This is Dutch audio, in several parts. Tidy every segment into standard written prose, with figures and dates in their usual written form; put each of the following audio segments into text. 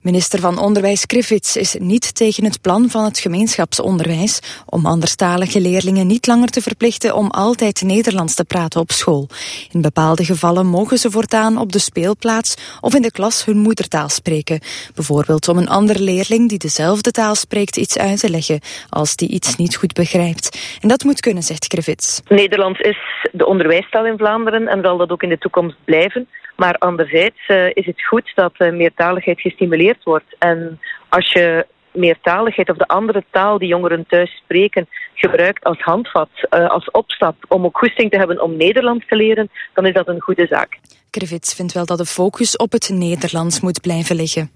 Minister van Onderwijs Griffiths is niet tegen het plan van het gemeenschapsonderwijs om anderstalige leerlingen niet langer te verplichten om altijd Nederlands te praten op school. In bepaalde gevallen mogen ze voortaan op de speelplaats of in de klas hun moedertaal spreken. Bijvoorbeeld om een andere leerling die dezelfde taal spreekt iets uit te leggen als die iets niet goed begrijpt. En dat moet kunnen, zegt Griffiths. Nederlands is de onderwijstaal in Vlaanderen en zal dat ook in de toekomst blijven. Maar anderzijds is het goed dat meertaligheid gestimuleerd wordt. En als je meertaligheid of de andere taal die jongeren thuis spreken gebruikt als handvat, als opstap om ook goesting te hebben om Nederlands te leren, dan is dat een goede zaak. Griffiths vindt wel dat de focus op het Nederlands moet blijven liggen.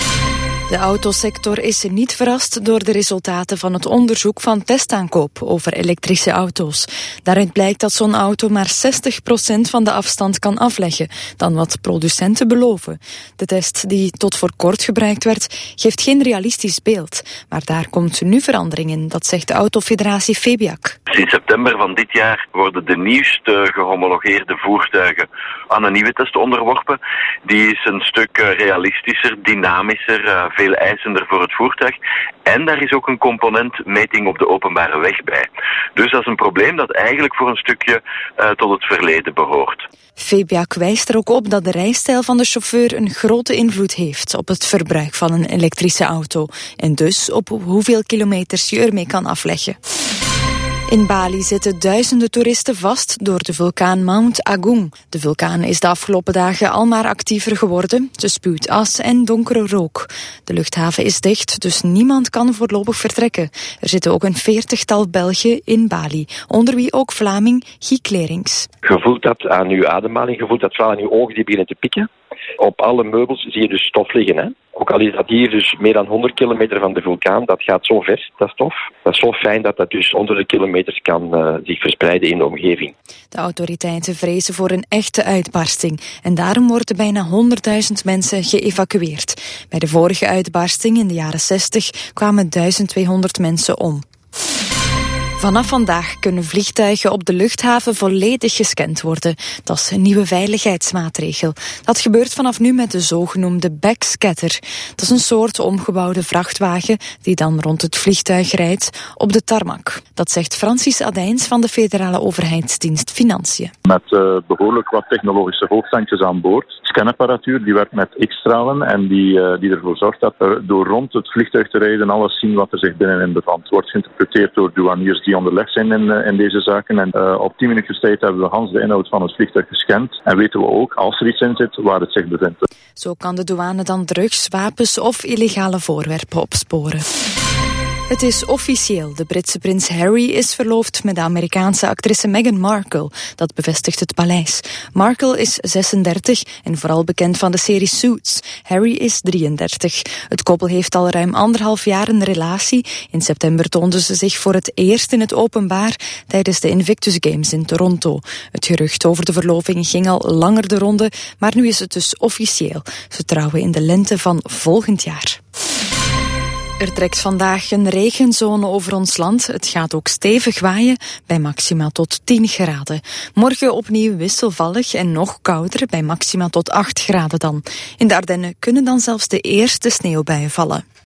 De autosector is niet verrast door de resultaten van het onderzoek van Testaankoop over elektrische auto's. Daaruit blijkt dat zo'n auto maar 60% van de afstand kan afleggen dan wat producenten beloven. De test die tot voor kort gebruikt werd, geeft geen realistisch beeld. Maar daar komt nu verandering in, dat zegt de autofederatie Febiak. Sinds september van dit jaar worden de nieuwste gehomologeerde voertuigen aan een nieuwe test onderworpen. Die is een stuk realistischer, dynamischer, veel eisender voor het voertuig. En daar is ook een component meting op de openbare weg bij. Dus dat is een probleem dat eigenlijk voor een stukje tot het verleden behoort. Febiak wijst er ook op dat de rijstijl van de chauffeur een grote invloed heeft op het verbruik van een elektrische auto. En dus op hoeveel kilometers je ermee kan afleggen. In Bali zitten duizenden toeristen vast door de vulkaan Mount Agung. De vulkaan is de afgelopen dagen al maar actiever geworden. Ze spuwt as en donkere rook. De luchthaven is dicht, dus niemand kan voorlopig vertrekken. Er zitten ook een 40-tal Belgen in Bali, onder wie ook Vlaming Guy Clerings. Je voelt dat aan je ademhaling, je voelt dat vooral aan je ogen die beginnen te pikken. Op alle meubels zie je dus stof liggen. Hè? Ook al is dat hier dus meer dan 100 kilometer van de vulkaan, dat gaat zo ver, dat stof. Dat is zo fijn dat dat dus honderden kilometers kan zich verspreiden in de omgeving. De autoriteiten vrezen voor een echte uitbarsting. En daarom worden bijna 100.000 mensen geëvacueerd. Bij de vorige uitbarsting in de jaren 60 kwamen 1200 mensen om. Vanaf vandaag kunnen vliegtuigen op de luchthaven volledig gescand worden. Dat is een nieuwe veiligheidsmaatregel. Dat gebeurt vanaf nu met de zogenoemde backscatter. Dat is een soort omgebouwde vrachtwagen die dan rond het vliegtuig rijdt op de tarmac. Dat zegt Francis Adijns van de Federale Overheidsdienst Financiën. Met behoorlijk wat technologische hoogstandjes aan boord. Scanapparatuur die werkt met X-stralen en die ervoor zorgt dat er door rond het vliegtuig te rijden alles zien wat er zich binnenin bevindt. Wordt geïnterpreteerd door douaniers die onderlegd zijn in deze zaken. En op 10 minuten tijd hebben we Hans de inhoud van het vliegtuig gescand. En weten we ook, als er iets in zit, waar het zich bevindt. Zo kan de douane dan drugs, wapens of illegale voorwerpen opsporen. Het is officieel. De Britse prins Harry is verloofd met de Amerikaanse actrice Meghan Markle. Dat bevestigt het paleis. Markle is 36 en vooral bekend van de serie Suits. Harry is 33. Het koppel heeft al ruim 1,5 jaar een relatie. In september toonden ze zich voor het eerst in het openbaar tijdens de Invictus Games in Toronto. Het gerucht over de verloving ging al langer de ronde, maar nu is het dus officieel. Ze trouwen in de lente van volgend jaar. Er trekt vandaag een regenzone over ons land. Het gaat ook stevig waaien, bij maxima tot 10 graden. Morgen opnieuw wisselvallig en nog kouder, bij maxima tot 8 graden dan. In de Ardennen kunnen dan zelfs de eerste sneeuwbuien vallen.